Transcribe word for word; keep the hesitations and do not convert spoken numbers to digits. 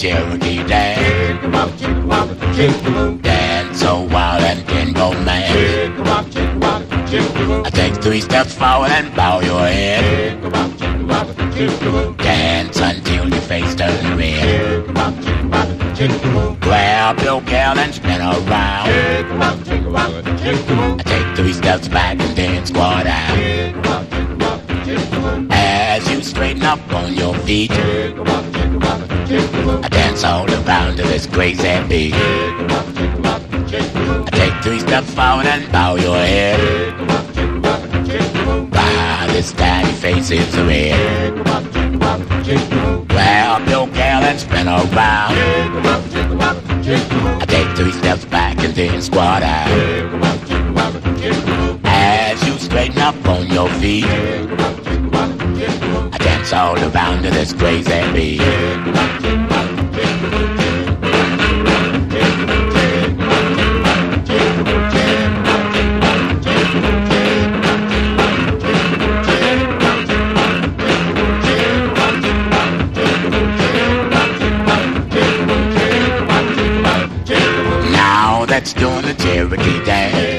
Cherokee dance. Dance so wild and can go mad. I take three steps forward and bow your head. Dance until your face turns red. Grab your gal and spin around. I take three steps back and then squat out. As you straighten up on your feet, I dance all around to this crazy beat. I take three steps forward and bow your head. Wow, this tiny face is red. Grab your gal and spin around. I take three steps back and then squat out. As you straighten up on your feet, I dance all around to this crazy beat. Now that's doing the Cherokee dance.